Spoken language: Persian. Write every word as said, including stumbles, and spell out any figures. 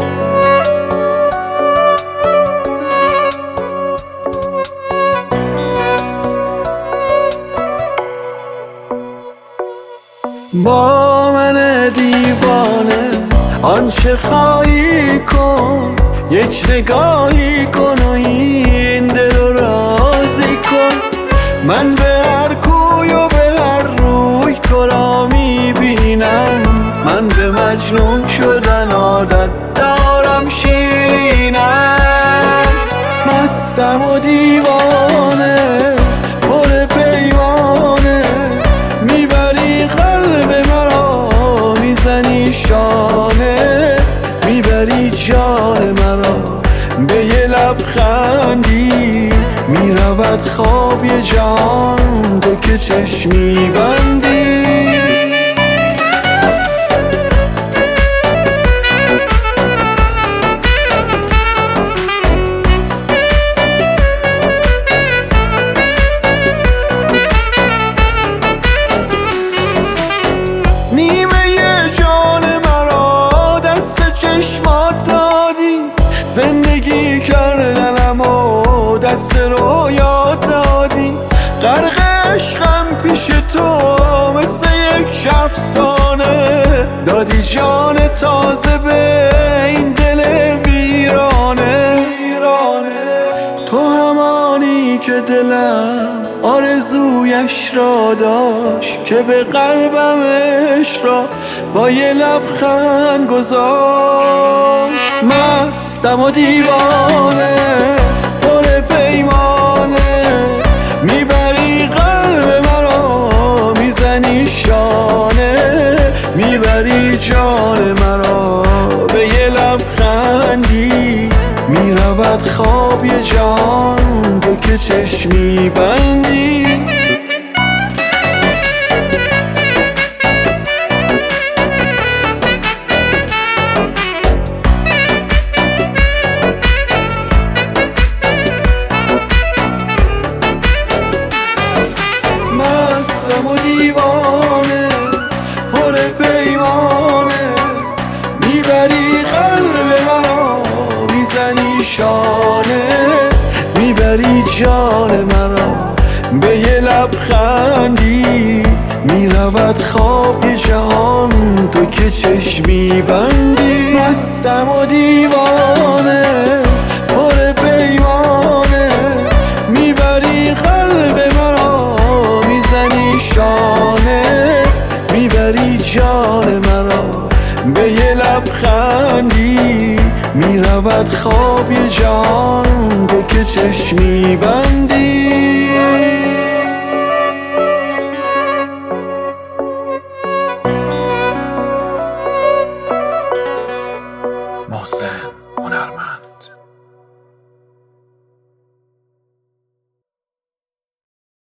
با من دیوانه آنچه خواهی کن، یک نگاهی کن و این دل رو راضی کن. من به هر کوی و به هر روی تو را میبینم، من به مجنون شدن عادت دارم شیرینم. مستم و دیوانه پر پیمانه، میبری قلب مرا میزنی شانه، میبری جان مرا به یه لبخندی، میرود خواب یه جان تو که چشمی بندی. نیمه یه جان مرا دست چشمات دادی، زندگی کردنم و دست رویات دادی. غرق عشقم پیش تو مثل یک افسانه، دادی جان تازه به این دل ویرانه. تو همانی که دلم آرزویش را داشت، که به قلبم عشق را با یه لبخند گذاشت. مستم و دیوانه پر پیمانه، میبری قلب مرا میزنی شانه، میبری جان مرا به یه لبخندی، میرود خواب یه جان تو که چشمی بندی. مستم و دیوانه پر پیمانه، میبری قلب مرا میزنی شانه، میبری جان مرا به یه لبخندی، میرود خواب یه جهان تو که چشمی بندی. مستم و دیوانه پر پیمانه، میبری قلب مرا میزنی شانه، میبری جان مرا به یه لبخندی، میرود خواب یه جان تو که چشمی بندی. محسن هنرمند.